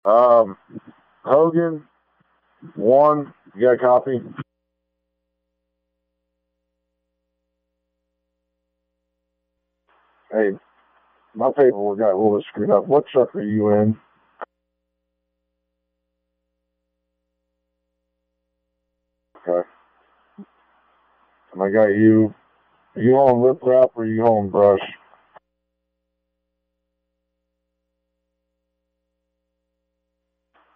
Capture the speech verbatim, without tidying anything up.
Um, Hogan, one. You got a copy? Hey, my paperwork got a little bit screwed up. What truck are you in? Okay. And I got you. Are you on lip wrap or are you on brush?